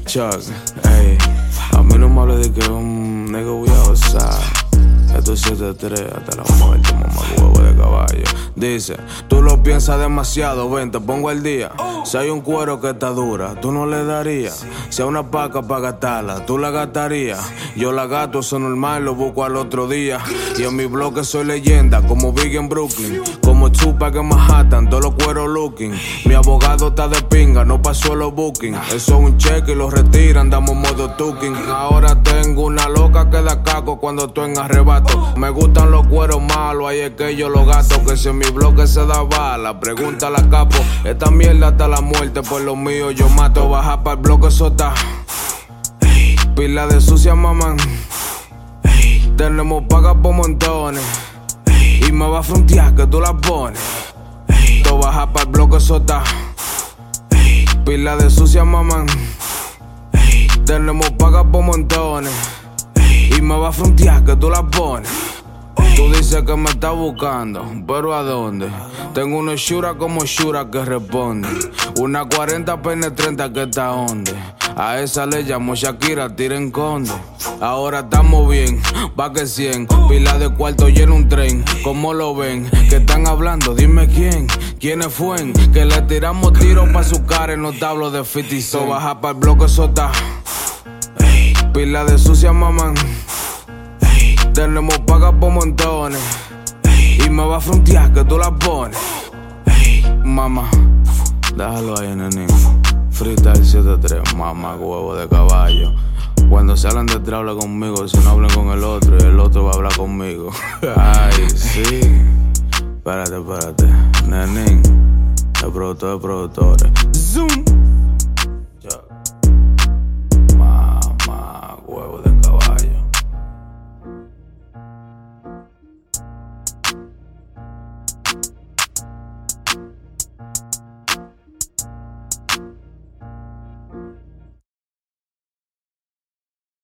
Chuck, ey, a mí no me hable de que un nigga voy a gozar. Esto es 7-3 hasta la muerte, mamá huevo de caballo. Dice, tú lo piensas demasiado, ven, te pongo al día. Si hay un cuero que está dura, tú no le darías. Si hay una paca para gastarla, tú la gastarías. Yo la gasto, eso es normal, lo busco al otro día. Y en mi bloque soy leyenda, como Big en Brooklyn, como Tupac en Manhattan, todos los cueros looking. Mi abogado está de pinga, no pasó los booking. Eso es un cheque y lo retiran, damos modo tuking. Ahora tengo una loca que da caco cuando estoy en arrebato. Me gustan los cueros malos, ahí es que yo los gasto. Que si en mi bloque se da bala, pregúntale a capo. Esta mierda hasta la muerte, por lo mío yo mato. Baja para el bloque sota, pila de sucia mamá. Tenemos pagas por montones y me va a frontear que tú la pones. Tú baja para el bloque sota, pila de sucia mamá. Tenemos pagas por montones y me va a frontear que tú la pones. Tú dices que me estás buscando, pero ¿a dónde? Tengo una Shura como Shura que responde. Una 40 peine 30 que está onde. A esa le llamo Shakira, tira en conde. Ahora estamos bien, pa' que 100. Pila de cuarto lleno un tren. ¿Cómo lo ven? ¿Qué están hablando? Dime quién. ¿Quiénes fueron? Que le tiramos tiros pa' su cara en los tablos de 50 Cent. Baja pa' el bloque sota, pila de sucia mamá. Tenemos pagas por montones y me va a frontear que tú la pones. Mamá, déjalo ahí, nenín. Freestyle 7-3, mamá, huevo de caballo. Cuando se hablan de habla conmigo, si no hablan con el otro y el otro va a hablar conmigo. Ay, sí. Espérate, nenín. El productor de productores. Zoom.